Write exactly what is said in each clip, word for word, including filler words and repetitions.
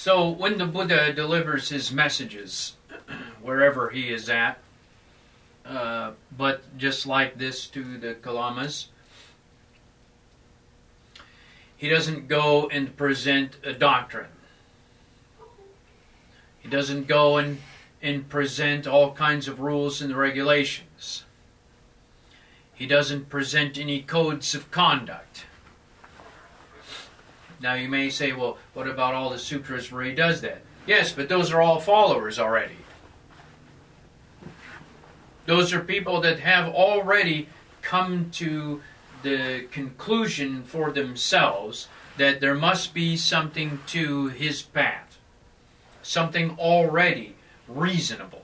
So when the Buddha delivers his messages, wherever he is at, uh, but just like this to the Kalamas, he doesn't go and present a doctrine. He doesn't go and, and present all kinds of rules and regulations. He doesn't present any codes of conduct. Now you may say, well, what about all the sutras where he does that? Yes, but those are all followers already. Those are people that have already come to the conclusion for themselves that there must be something to his path. Something already reasonable.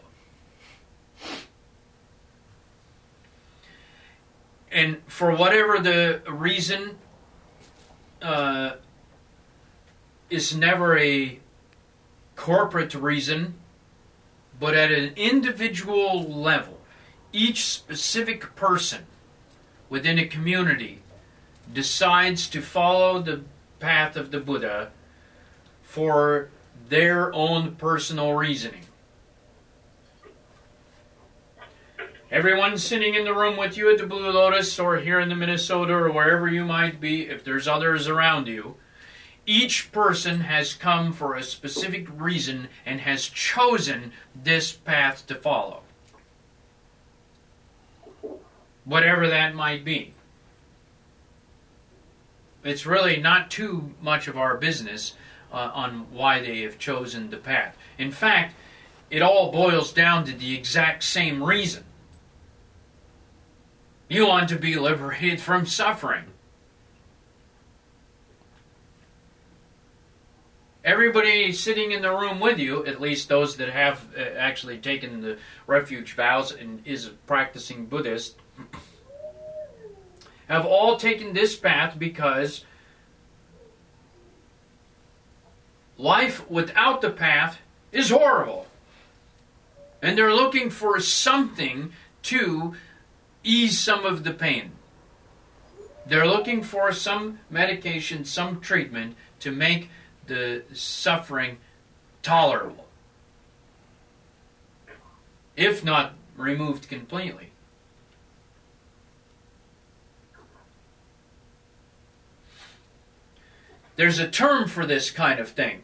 And for whatever the reason, uh, is never a corporate reason, but at an individual level, each specific person within a community decides to follow the path of the Buddha for their own personal reasoning. Everyone sitting in the room with you at the Blue Lotus or here in the Minnesota or wherever you might be, if there's others around you, each person has come for a specific reason and has chosen this path to follow. Whatever that might be. It's really not too much of our business uh, on why they have chosen the path. In fact, it all boils down to the exact same reason. You want to be liberated from suffering. Everybody sitting in the room with you, at least those that have uh, actually taken the refuge vows and is a practicing Buddhist, have all taken this path because life without the path is horrible. And they're looking for something to ease some of the pain. They're looking for some medication, some treatment to make the suffering tolerable, if not removed completely. There's a term for this kind of thing.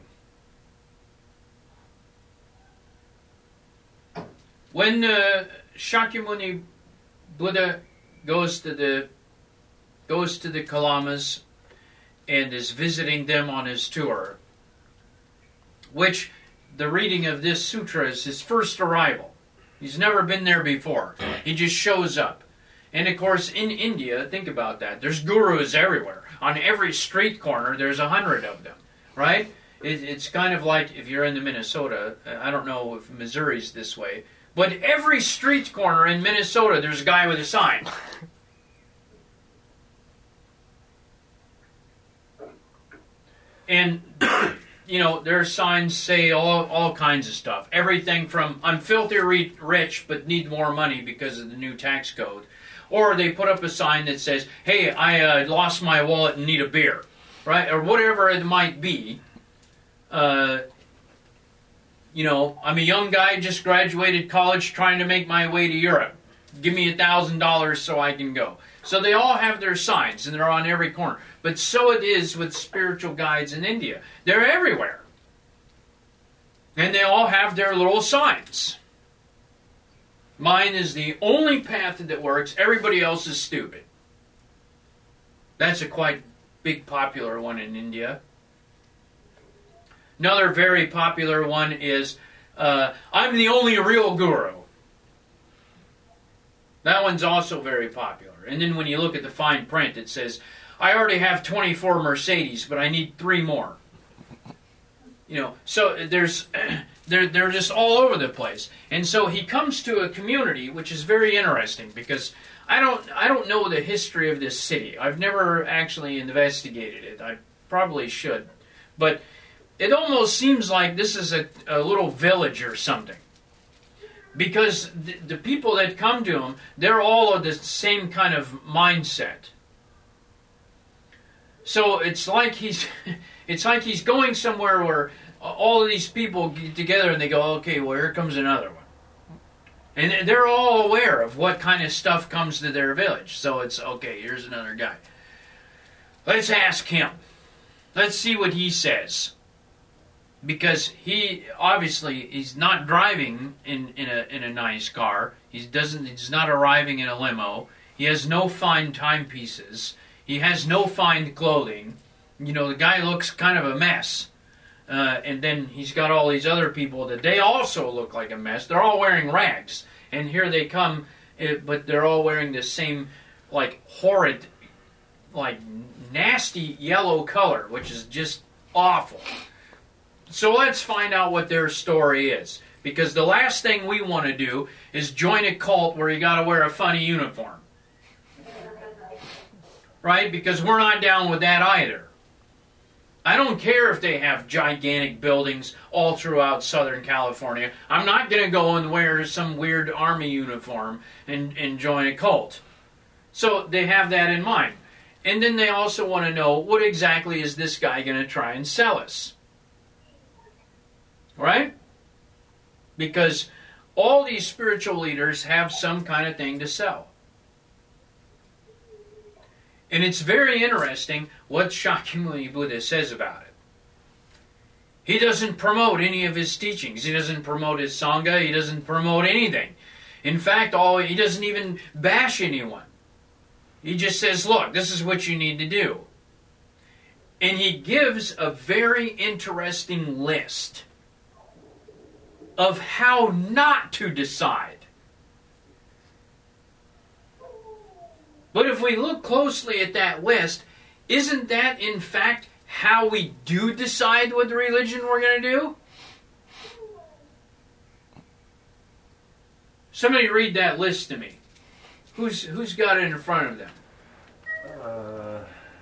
When uh, Shakyamuni Buddha goes to the goes to the Kalamas and is visiting them on his tour, which the reading of this sutra is his first arrival. He's never been there before. He just shows up. And of course, in India, think about that. There's gurus everywhere. On every street corner, there's a hundred of them, right? It, it's kind of like if you're in the Minnesota, I don't know if Missouri's this way, but every street corner in Minnesota, there's a guy with a sign. And, you know, their signs say all, all kinds of stuff. Everything from, I'm filthy rich but need more money because of the new tax code. Or they put up a sign that says, hey, I uh, lost my wallet and need a beer. Right? Or whatever it might be. Uh, you know, I'm a young guy, just graduated college, trying to make my way to Europe. Give me a thousand dollars so I can go. So they all have their signs, and they're on every corner. But so it is with spiritual guides in India. They're everywhere. And they all have their little signs. Mine is the only path that works. Everybody else is stupid. That's a quite big popular one in India. Another very popular one is, uh, I'm the only real guru. That one's also very popular. And then when you look at the fine print, it says, I already have twenty-four Mercedes, but I need three more. You know, so there's, they're, they're just all over the place. And so he comes to a community, which is very interesting, because I don't, I don't know the history of this city. I've never actually investigated it. I probably should. But it almost seems like this is a, a little village or something. Because the, the people that come to him, they're all of the same kind of mindset. So it's like he's, it's like he's going somewhere where all of these people get together and they go, okay, well, here comes another one. And they're all aware of what kind of stuff comes to their village. So it's, okay, here's another guy. Let's ask him. Let's see what he says. Because he, obviously, he's not driving in, in, a, in a nice car. He doesn't, he's not arriving in a limo. He has no fine timepieces. He has no fine clothing. You know, the guy looks kind of a mess. Uh, and then he's got all these other people that they also look like a mess. They're all wearing rags. And here they come, but they're all wearing the same, like, horrid, like, nasty yellow color, which is just awful. So let's find out what their story is. Because the last thing we want to do is join a cult where you got to wear a funny uniform. Right? Because we're not down with that either. I don't care if they have gigantic buildings all throughout Southern California. I'm not going to go and wear some weird army uniform and, and join a cult. So they have that in mind. And then they also want to know, what exactly is this guy going to try and sell us? Right? Because all these spiritual leaders have some kind of thing to sell. And it's very interesting what Shakyamuni Buddha says about it. He doesn't promote any of his teachings. He doesn't promote his Sangha. He doesn't promote anything. In fact, all he doesn't even bash anyone. He just says, look, this is what you need to do. And he gives a very interesting list of how not to decide. But if we look closely at that list, isn't that in fact how we do decide what religion we're going to do? Somebody read that list to me. Who's who's got it in front of them? Uh,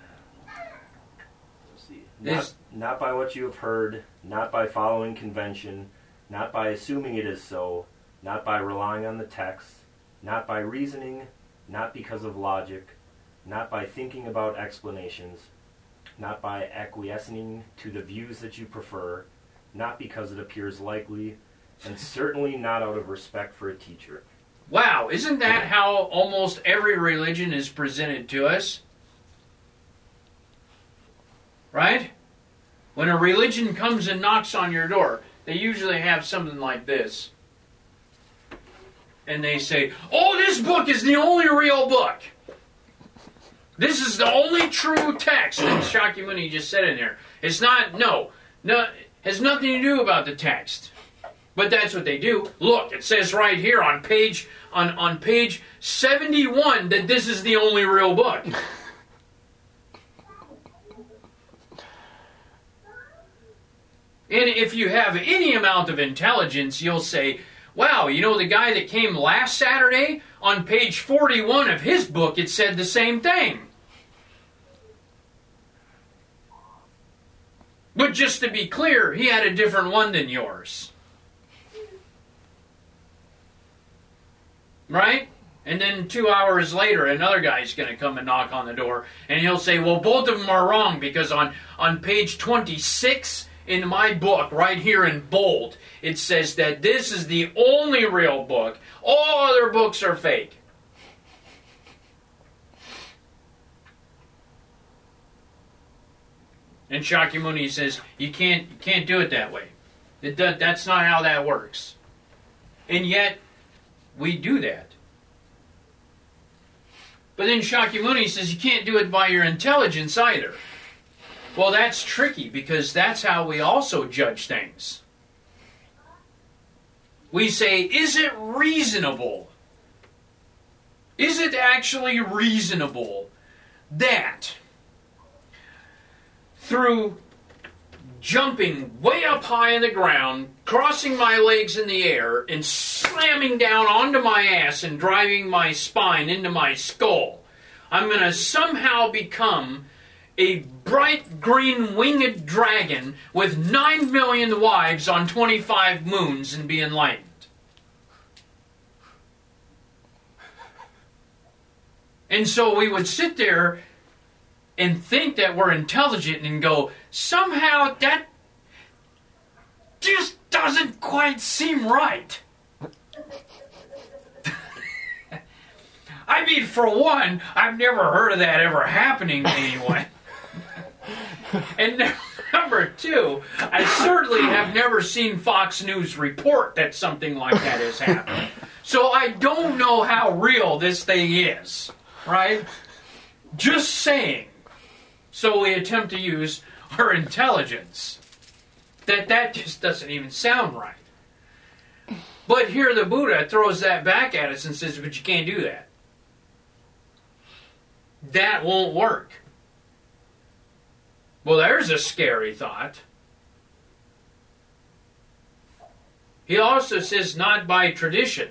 let's see. Not, not by what you have heard, not by following convention, not by assuming it is so, not by relying on the text, not by reasoning, not because of logic, not by thinking about explanations, not by acquiescing to the views that you prefer, not because it appears likely, and certainly not out of respect for a teacher. Wow, isn't that how almost every religion is presented to us? Right? When a religion comes and knocks on your door, they usually have something like this. And they say, oh, this book is the only real book. This is the only true text that Shakyamuni just said in there. It's not, no, no, has nothing to do about the text. But that's what they do. Look, it says right here on page on, on page seventy-one that this is the only real book. And if you have any amount of intelligence, you'll say, wow, you know the guy that came last Saturday, on page forty-one of his book, it said the same thing. But just to be clear, he had a different one than yours. Right? And then two hours later, another guy's going to come and knock on the door, and he'll say, well, both of them are wrong, because on, on page twenty-six in my book, right here in bold, it says that this is the only real book. All other books are fake. And Shakyamuni says, you can't, you can't do it that way. It does, that's not how that works. And yet, we do that. But then Shakyamuni says you can't do it by your intelligence either. Well, that's tricky, because that's how we also judge things. We say, is it reasonable? Is it actually reasonable that through jumping way up high in the ground, crossing my legs in the air, and slamming down onto my ass and driving my spine into my skull, I'm going to somehow become a bright green winged dragon with nine million wives on twenty-five moons and be enlightened? And so we would sit there and think that we're intelligent and go, somehow that just doesn't quite seem right. I mean, for one, I've never heard of that ever happening to anyone. And number two, I certainly have never seen Fox News report that something like that has happened. So I don't know how real this thing is, right? Just saying. So we attempt to use our intelligence. That that just doesn't even sound right. But here the Buddha throws that back at us and says, but you can't do that. That won't work. Well, there's a scary thought. He also says not by tradition.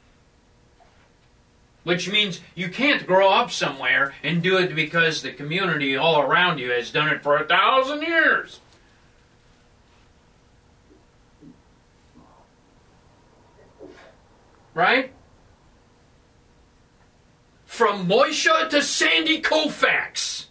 Which means you can't grow up somewhere and do it because the community all around you has done it for a thousand years. Right? From Moishe to Sandy Koufax.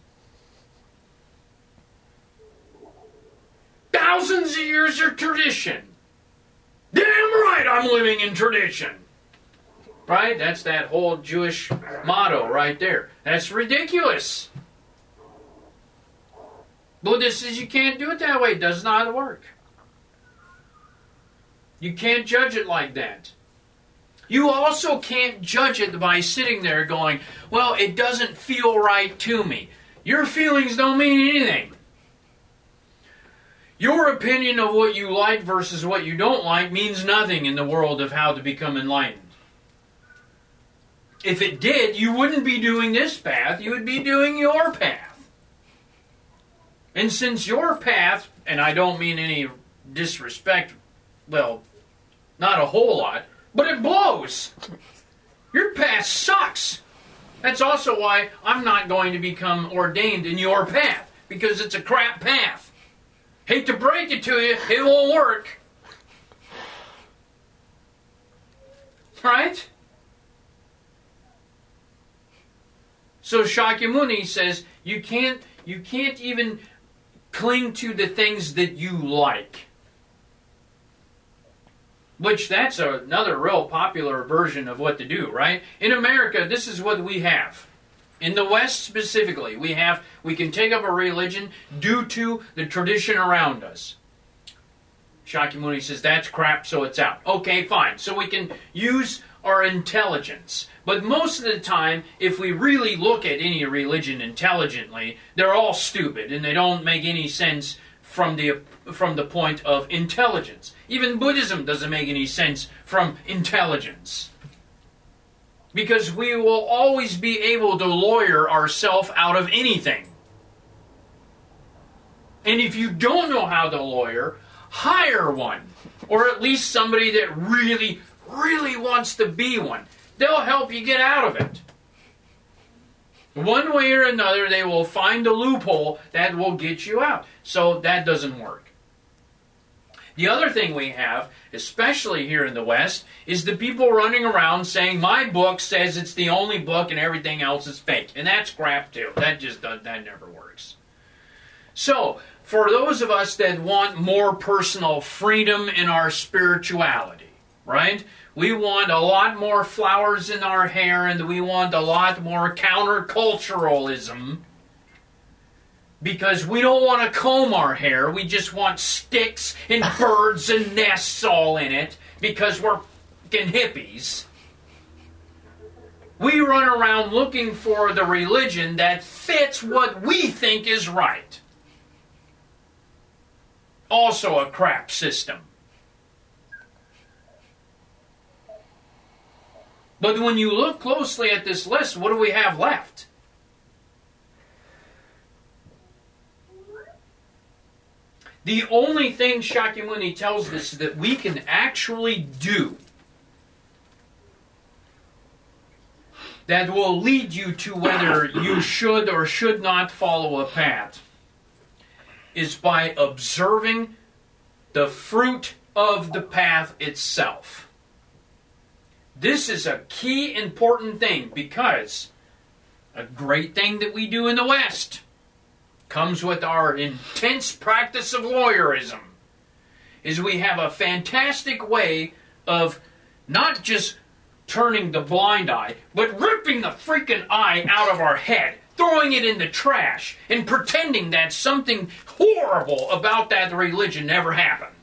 Thousands of years of tradition. Damn right I'm living in tradition. Right? That's that whole Jewish motto right there. That's ridiculous. Buddha says you can't do it that way. It does not work. You can't judge it like that. You also can't judge it by sitting there going, well, it doesn't feel right to me. Your feelings don't mean anything. Your opinion of what you like versus what you don't like means nothing in the world of how to become enlightened. If it did, you wouldn't be doing this path, you would be doing your path. And since your path, and I don't mean any disrespect, well, not a whole lot, but it blows. Your path sucks. That's also why I'm not going to become ordained in your path, because it's a crap path. Hate to break it to you, it won't work. Right? So Shakyamuni says you can't you can't even cling to the things that you like. Which that's a, another real popular version of what to do, right? In America, this is what we have. In the West specifically, we have we can take up a religion due to the tradition around us. Shakyamuni says that's crap, so it's out. Okay, fine. So we can use our intelligence. But most of the time, if we really look at any religion intelligently, they're all stupid and they don't make any sense from the from the point of intelligence. Even Buddhism doesn't make any sense from intelligence. Because we will always be able to lawyer ourselves out of anything. And if you don't know how to lawyer, hire one. Or at least somebody that really, really wants to be one. They'll help you get out of it. One way or another, they will find a loophole that will get you out. So that doesn't work. The other thing we have, especially here in the West, is the people running around saying, my book says it's the only book and everything else is fake. And that's crap too. That just does, that never works. So, for those of us that want more personal freedom in our spirituality, right? We want a lot more flowers in our hair and we want a lot more counterculturalism. Because we don't want to comb our hair. We just want sticks and birds and nests all in it. Because we're fucking hippies. We run around looking for the religion that fits what we think is right. Also a crap system. But when you look closely at this list, what do we have left? The only thing Shakyamuni tells us that we can actually do that will lead you to whether you should or should not follow a path is by observing the fruit of the path itself. This is a key important thing because a great thing that we do in the West comes with our intense practice of lawyerism is we have a fantastic way of not just turning the blind eye, but ripping the freaking eye out of our head, throwing it in the trash, and pretending that something horrible about that religion never happened.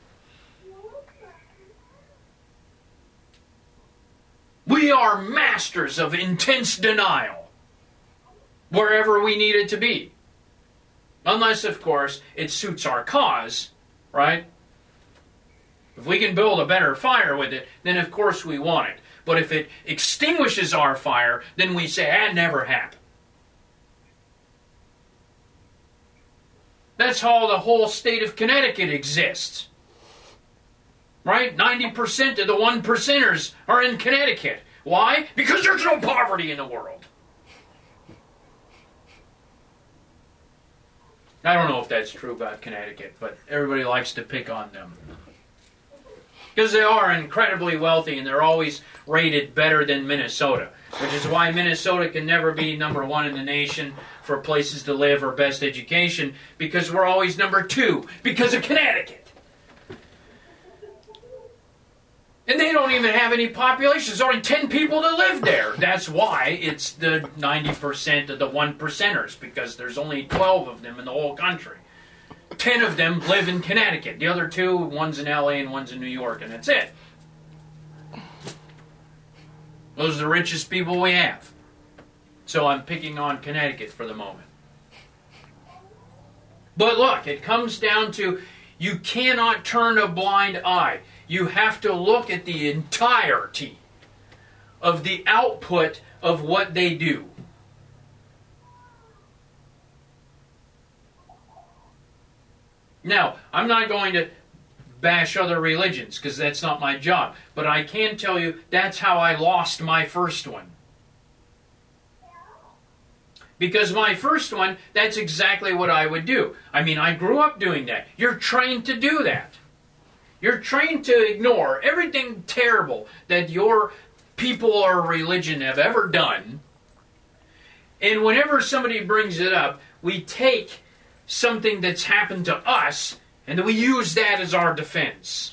We are masters of intense denial wherever we need it to be. Unless, of course, it suits our cause, right? If we can build a better fire with it, then of course we want it. But if it extinguishes our fire, then we say, that never happened. That's how the whole state of Connecticut exists. Right? ninety percent of the one percenters are in Connecticut. Why? Because there's no poverty in the world. I don't know if that's true about Connecticut, but everybody likes to pick on them. Because they are incredibly wealthy and they're always rated better than Minnesota, which is why Minnesota can never be number one in the nation for places to live or best education, because we're always number two because of Connecticut. And they don't even have any population. There's only ten people that live there. That's why it's the ninety percent of the one percenters, because there's only twelve of them in the whole country. ten of them live in Connecticut. The other two, one's in L A and one's in New York, and that's it. Those are the richest people we have. So I'm picking on Connecticut for the moment. But look, it comes down to you cannot turn a blind eye. You have to look at the entirety of the output of what they do. Now, I'm not going to bash other religions because that's not my job, but I can tell you that's how I lost my first one. Because my first one, that's exactly what I would do. I mean, I grew up doing that. You're trained to do that. You're trained to ignore everything terrible that your people or religion have ever done. And whenever somebody brings it up, we take something that's happened to us and we use that as our defense.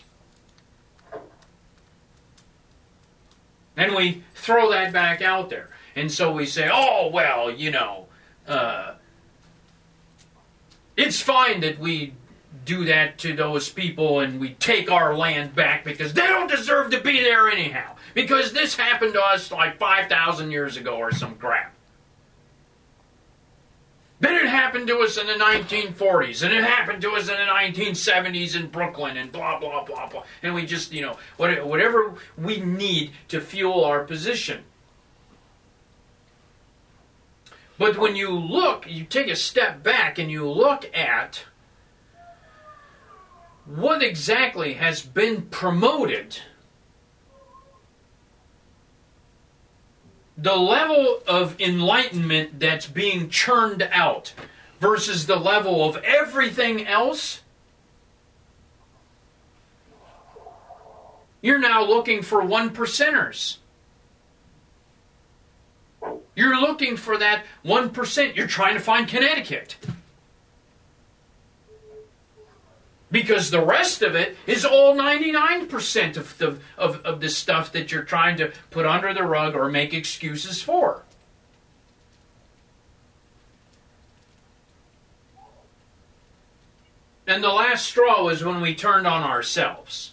And we throw that back out there. And so we say, oh, well, you know, uh, it's fine that we do that to those people and we take our land back because they don't deserve to be there anyhow. Because this happened to us like five thousand years ago or some crap. Then it happened to us in the nineteen forties, and it happened to us in the nineteen seventies in Brooklyn, and blah, blah, blah, blah. And we just, you know, whatever we need to fuel our position. But when you look, you take a step back and you look at what exactly has been promoted, the level of enlightenment that's being churned out versus the level of everything else, you're now looking for one percenters. You're looking for that one percent. You're trying to find Connecticut. Because the rest of it is all ninety-nine percent of the, of, of the stuff that you're trying to put under the rug or make excuses for. And the last straw was when we turned on ourselves.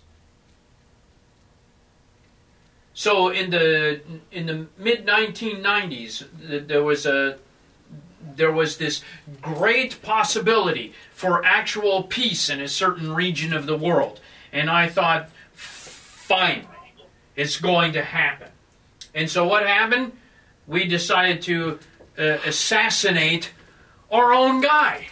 So in the in the mid nineteen nineties, there was a there was this great possibility for actual peace in a certain region of the world. And I thought, finally, it's going to happen. And so what happened? We decided to uh, assassinate our own guy.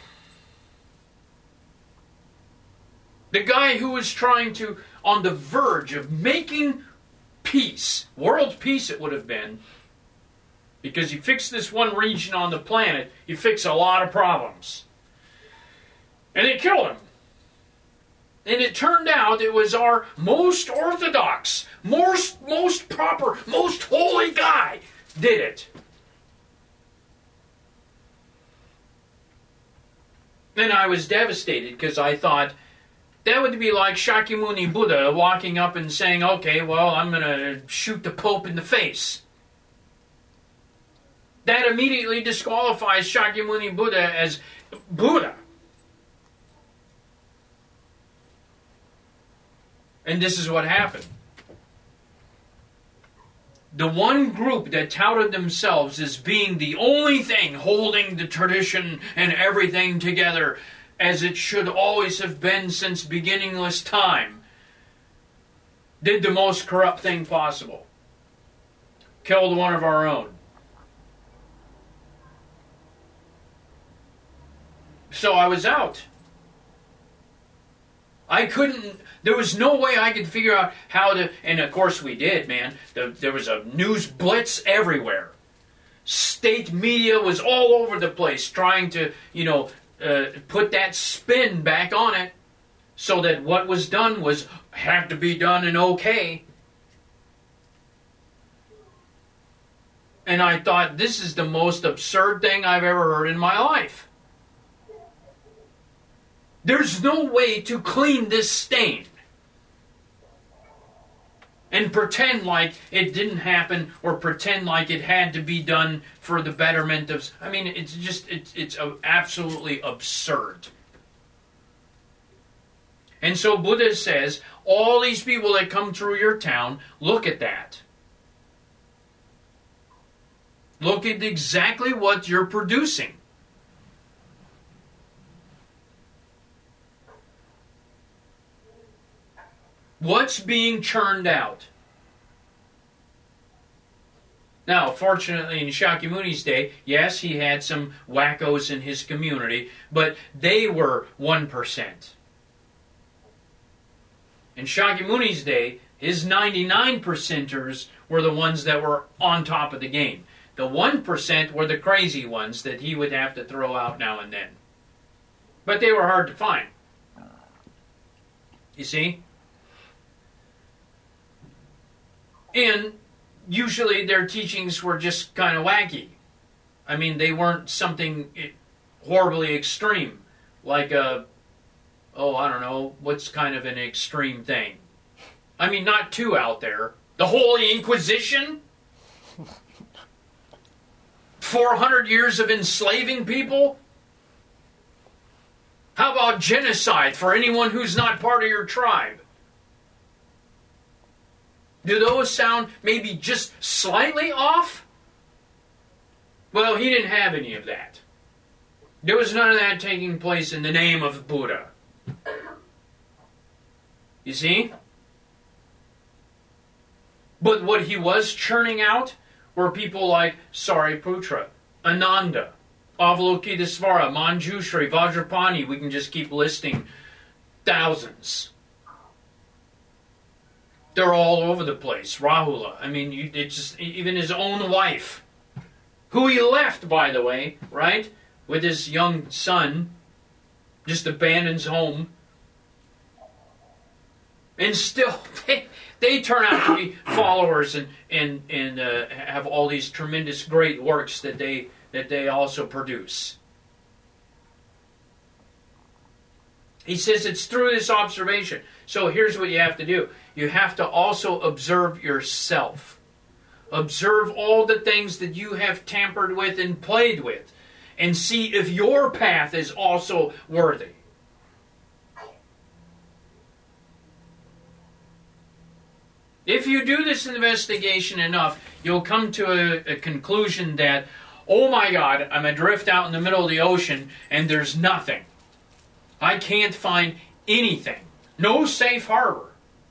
The guy who was trying to, on the verge of making peace, world peace it would have been, because you fix this one region on the planet, you fix a lot of problems. And they killed him. And it turned out it was our most orthodox, most, most proper, most holy guy did it. And I was devastated because I thought, That would be like Shakyamuni Buddha walking up and saying, okay, well, I'm going to shoot the Pope in the face. That immediately disqualifies Shakyamuni Buddha as Buddha. And this is what happened. The one group that touted themselves as being the only thing holding the tradition and everything together as it should always have been since beginningless time, did the most corrupt thing possible. Killed one of our own. So I was out. I couldn't, there was no way I could figure out how to, and of course we did, man. The, there was a news blitz everywhere. State media was all over the place trying to, you know, uh, put that spin back on it so that what was done was, had to be done and okay. And I thought, this is the most absurd thing I've ever heard in my life. There's no way to clean this stain and pretend like it didn't happen or pretend like it had to be done for the betterment of... I mean, it's just, it's, it's absolutely absurd. And so Buddha says, all these people that come through your town, look at that. Look at exactly what you're producing. What's being churned out? Now, fortunately, in Shakyamuni's day, yes, he had some wackos in his community, but they were one percent. In Shakyamuni's day, his ninety-nine percenters were the ones that were on top of the game. The one percent were the crazy ones that he would have to throw out now and then. But they were hard to find. You see? And usually their teachings were just kind of wacky. I mean, they weren't something horribly extreme. Like a, oh, I don't know, what's kind of an extreme thing? I mean, not too out there. The Holy Inquisition? four hundred years of enslaving people? How about genocide for anyone who's not part of your tribe? Do those sound maybe just slightly off? Well, he didn't have any of that. There was none of that taking place in the name of Buddha. You see? But what he was churning out were people like Sariputra, Ananda, Avalokitesvara, Manjushri, Vajrapani. We can just keep listing thousands. They're all over the place. Rahula. I mean, you, it's just, even his own wife, who he left, by the way, right? With his young son, just abandons home. And still, they, they turn out to be followers and, and, and uh, have all these tremendous great works that they, that they also produce. He says it's through this observation. So here's what you have to do. You have to also observe yourself. Observe all the things that you have tampered with and played with. And see if your path is also worthy. If you do this investigation enough, you'll come to a, a conclusion that, oh my God, I'm adrift out in the middle of the ocean and there's nothing. I can't find anything. No safe harbor.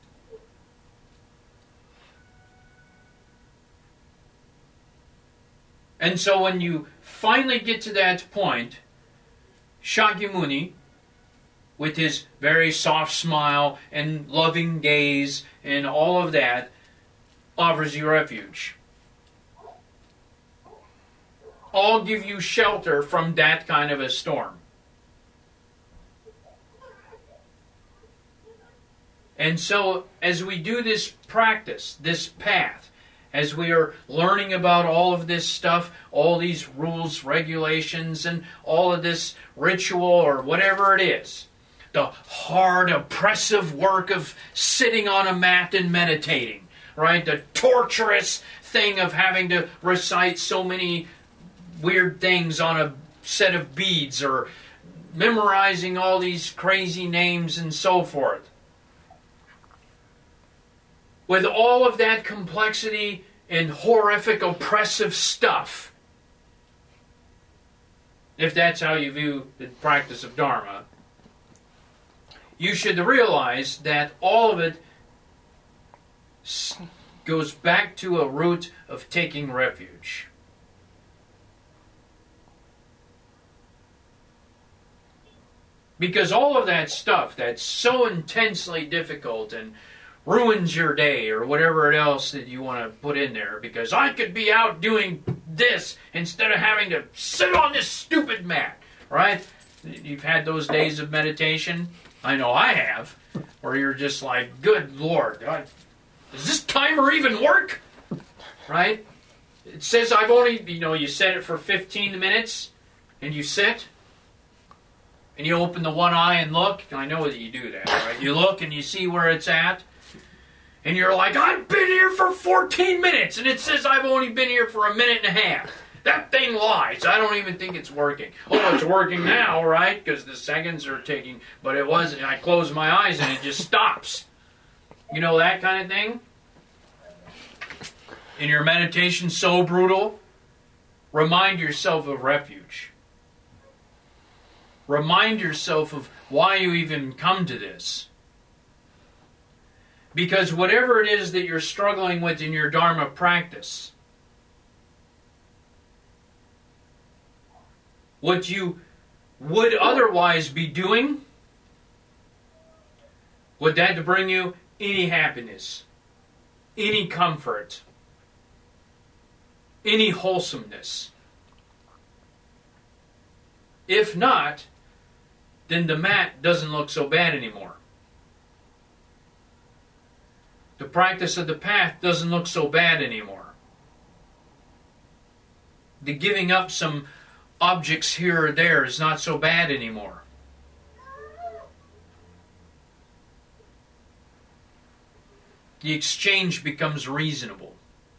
And so when you finally get to that point, Shakyamuni, with his very soft smile and loving gaze and all of that, offers you refuge. I'll give you shelter from that kind of a storm. And so, as we do this practice, this path, as we are learning about all of this stuff, all these rules, regulations, and all of this ritual or whatever it is, the hard, oppressive work of sitting on a mat and meditating, right? The torturous thing of having to recite so many weird things on a set of beads or memorizing all these crazy names and so forth. With all of that complexity and horrific, oppressive stuff, if that's how you view the practice of Dharma, you should realize that all of it goes back to a root of taking refuge. Because all of that stuff that's so intensely difficult and ruins your day or whatever else that you want to put in there, because I could be out doing this instead of having to sit on this stupid mat, right? You've had those days of meditation. I know I have, where you're just like, good Lord, I, does this timer even work? Right? It says I've only, you know, you set it for fifteen minutes, and you sit, and you open the one eye and look. I know that you do that, right? You look and you see where it's at, and you're like, I've been here for fourteen minutes, and it says I've only been here for a minute and a half. That thing lies. I don't even think it's working. Oh, it's working now, right? Because the seconds are ticking, but it wasn't. I close my eyes and it just stops. You know, that kind of thing? In your meditation so brutal, remind yourself of refuge. Remind yourself of why you even come to this. Because whatever it is that you're struggling with in your Dharma practice, what you would otherwise be doing, would that bring you any happiness, any comfort, any wholesomeness? If not, then the mat doesn't look so bad anymore. The practice of the path doesn't look so bad anymore. The giving up some objects here or there is not so bad anymore. The exchange becomes reasonable.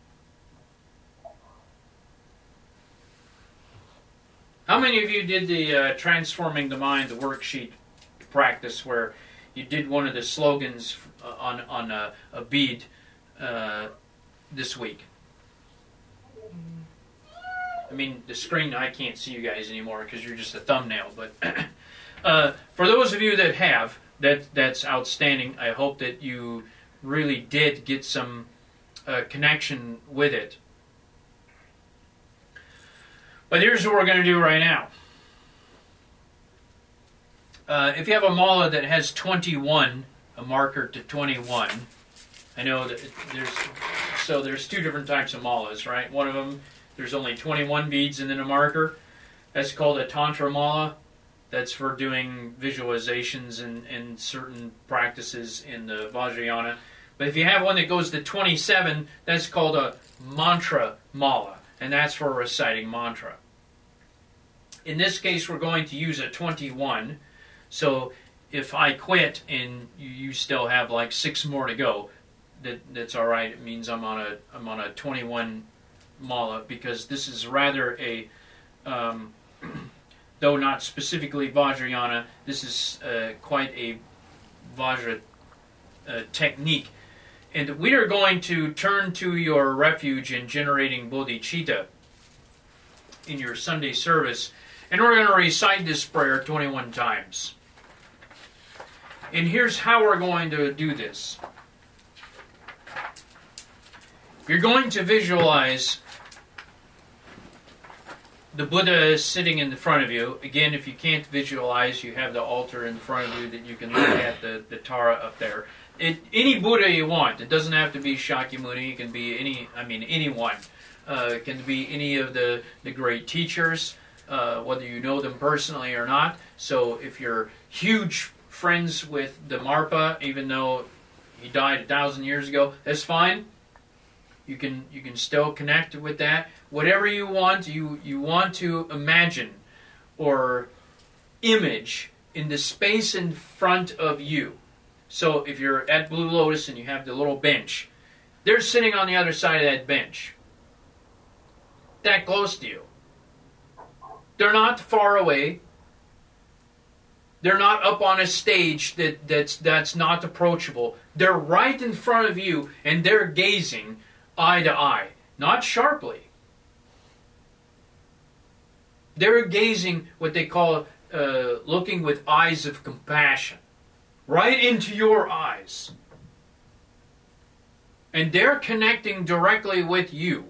How many of you did the uh, Transforming the Mind, the worksheet practice, where you did one of the slogans on, on a, a bead uh, this week? I mean, the screen, I can't see you guys anymore because you're just a thumbnail. But uh, for those of you that have, that that's outstanding. I hope that you really did get some uh, connection with it. But here's what we're going to do right now. Uh, if you have a mala that has twenty-one, a marker to twenty-one, I know that there's, so there's two different types of malas, right? One of them, there's only twenty-one beads and then a marker. That's called a Tantra mala. That's for doing visualizations and, and certain practices in the Vajrayana. But if you have one that goes to twenty-seven, that's called a mantra mala, and that's for reciting mantra. In this case, we're going to use a twenty-one. So if I quit and you still have like six more to go, that that's all right. It means I'm on a I'm on a twenty-one mala, because this is rather a, um, though not specifically Vajrayana, this is uh, quite a Vajra uh, technique. And we are going to turn to your refuge in generating bodhicitta in your Sunday service, and we're going to recite this prayer twenty-one times. And here's how we're going to do this. You're going to visualize the Buddha is sitting in the front of you. Again, if you can't visualize, you have the altar in front of you that you can look at, the, the Tara up there. It, any Buddha you want. It doesn't have to be Shakyamuni. It can be any, I mean, anyone. Uh, it can be any of the, the great teachers, uh, whether you know them personally or not. So if you're huge friends with the Marpa, even though he died a thousand years ago, that's fine. You can you can still connect with that. Whatever you want, you, you want to imagine or image in the space in front of you. So if you're at Blue Lotus and you have the little bench, they're sitting on the other side of that bench. That close to you. They're not far away. They're not up on a stage that, that's, that's not approachable. They're right in front of you, and they're gazing eye to eye. Not sharply. They're gazing what they call uh, looking with eyes of compassion. Right into your eyes. And they're connecting directly with you.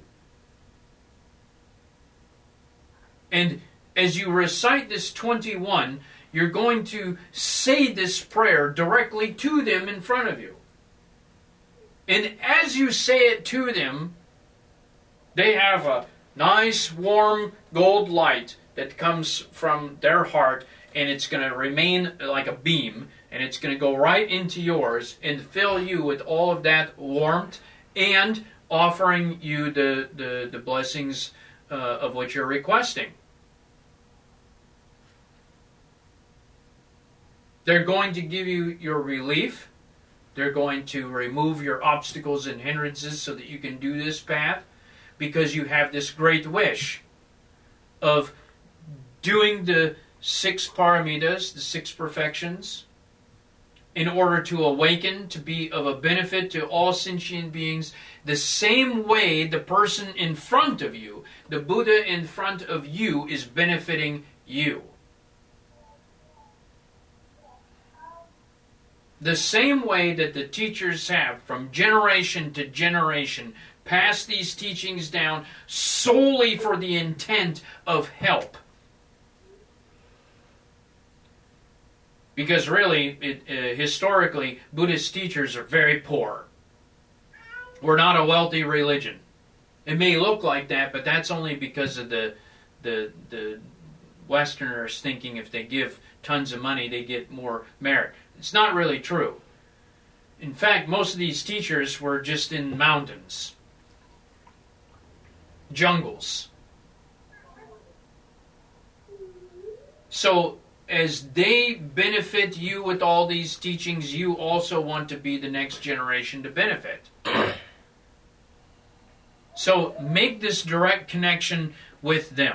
And as you recite this twenty-one, you're going to say this prayer directly to them in front of you. And as you say it to them, they have a nice, warm, gold light that comes from their heart, and it's going to remain like a beam, and it's going to go right into yours and fill you with all of that warmth and offering you the, the, the blessings uh, of what you're requesting. They're going to give you your relief. They're going to remove your obstacles and hindrances so that you can do this path, because you have this great wish of doing the six paramitas, the six perfections, in order to awaken, to be of a benefit to all sentient beings, the same way the person in front of you, the Buddha in front of you, is benefiting you. The same way that the teachers have, from generation to generation, passed these teachings down solely for the intent of help. Because really, it, uh, historically, Buddhist teachers are very poor. We're not a wealthy religion. It may look like that, but that's only because of the, the, the Westerners thinking if they give tons of money, they get more merit. It's not really true. In fact, most of these teachers were just in mountains, jungles. So, as they benefit you with all these teachings, you also want to be the next generation to benefit. So, make this direct connection with them.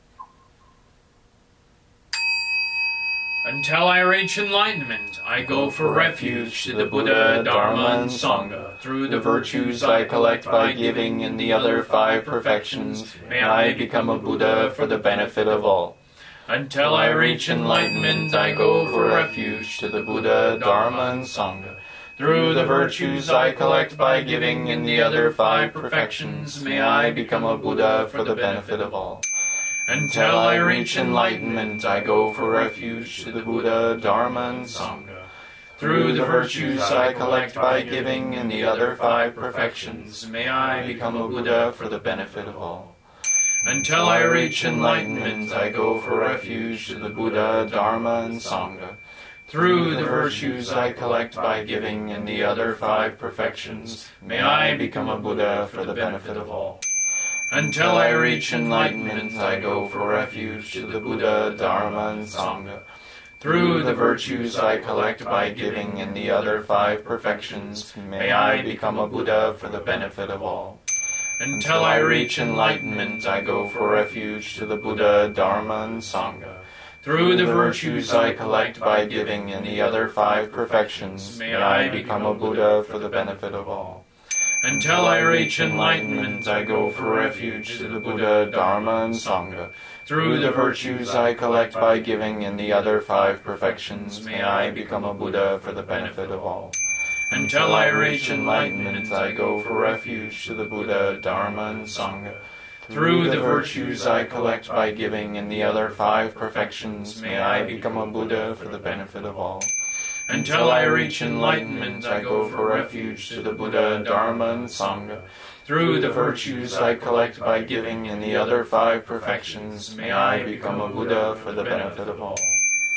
Until I reach enlightenment, I go for refuge to the Buddha, Dharma, and Sangha. Through the virtues I collect by giving and the other five perfections, may I become a Buddha for the benefit of all. Until I reach enlightenment, I go for refuge to the Buddha, Dharma, and Sangha. Through the virtues I collect by giving and the other five perfections, may I become a Buddha for the benefit of all. Until I reach enlightenment, I go for refuge to the Buddha, Dharma, and Sangha. Through the virtues I collect by giving and the other five perfections, may I become a Buddha for the benefit of all. Until I reach enlightenment, I go for refuge to the Buddha, Dharma, and Sangha. Through the virtues I collect by giving and the other five perfections, may I become a Buddha for the benefit of all. Until I reach enlightenment, I go for refuge to the Buddha, Dharma, and Sangha. Through the virtues I collect by giving and the other five perfections, may I become a Buddha for the benefit of all. Until I reach enlightenment, I go for refuge to the Buddha, Dharma, and Sangha. Through the virtues I collect by giving and the other five perfections, may I become a Buddha for the benefit of all. Until I reach enlightenment, I go for refuge to the Buddha, Dharma, and Sangha. Through the virtues I collect by giving and the other five perfections, may I become a Buddha for the benefit of all. Until I reach enlightenment, I go for refuge to the Buddha, Dharma, and Sangha. Through the virtues I collect by giving and the other five perfections, may I become a Buddha for the benefit of all. Until I reach enlightenment, I go for refuge to the Buddha, Dharma, and Sangha. Through the virtues I collect by giving and the other five perfections, may I become a Buddha for the benefit of all.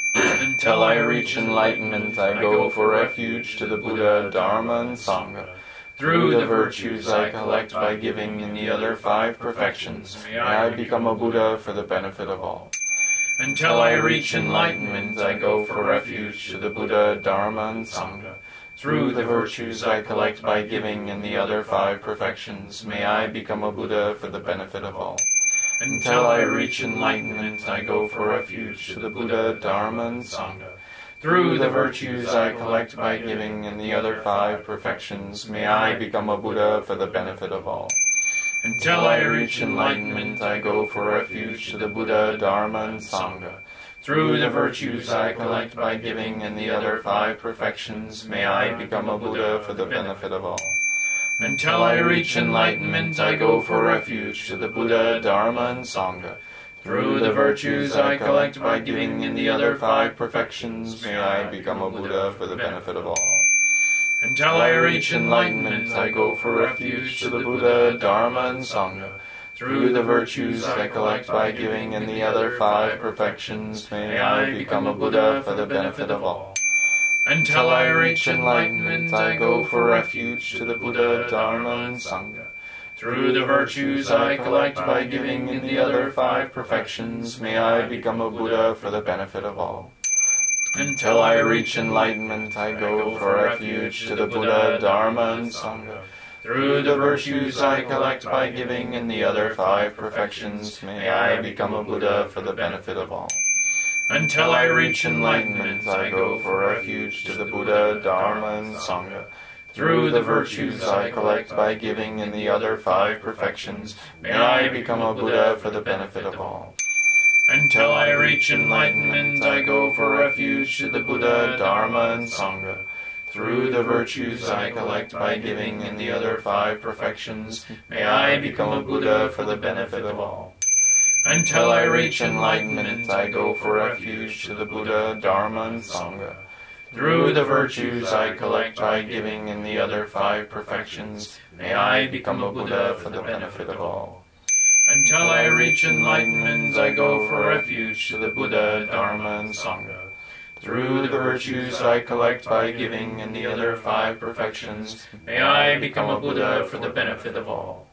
Until I reach enlightenment, I go for refuge to the Buddha, Dharma, and Sangha. Through the virtues I collect by giving and the other five perfections, may I become a Buddha for the benefit of all. Until I reach enlightenment, I go for refuge to the Buddha, Dharma, and Sangha. Through the virtues I collect by giving and the other five perfections, may I become a Buddha for the benefit of all. Until I reach enlightenment, I go for refuge to the Buddha, Dharma, and Sangha. Through the virtues I collect by giving and the other five perfections, may I become a Buddha for the benefit of all. Until I reach enlightenment, I go for refuge to the Buddha, Dharma, and Sangha. Through the virtues I collect by giving and the other five perfections, may I become a Buddha for the benefit of all. Until I reach enlightenment, I go for refuge to the Buddha, Dharma, and Sangha. Through the virtues I collect by giving and the other five perfections, may I become a Buddha for the benefit of all. Until I reach enlightenment, I go for refuge to the Buddha, Dharma, and Sangha. Through the virtues I collect by giving and the other five perfections, may I become a Buddha for the benefit of all. Until I reach enlightenment, I go for refuge to the Buddha, Dharma, and Sangha. Through the virtues I collect by giving and the other five perfections, may I become a Buddha for the benefit of all. Until I reach enlightenment, I go for refuge to the Buddha, Dharma, and Sangha. Through the virtues I collect by giving and the other five perfections, may I become a Buddha for the benefit of all. Until I reach enlightenment, I go for refuge to the Buddha, Dharma, and Sangha. Through the virtues I collect by giving and the other five perfections, may I become a Buddha for the benefit of all. Until I reach enlightenment, I go for refuge to the Buddha, Dharma, and Sangha. Through the virtues I collect by giving and the other five perfections, may I become a Buddha for the benefit of all. Until I reach enlightenment, I go for refuge to the Buddha, Dharma, and Sangha. Through the virtues I collect by giving and the other five perfections, may I become a Buddha for the benefit of all. Until I reach enlightenment, I go for refuge to the Buddha, Dharma, and Sangha. Through the virtues I collect by giving and the other five perfections, may I become a Buddha for the benefit of all.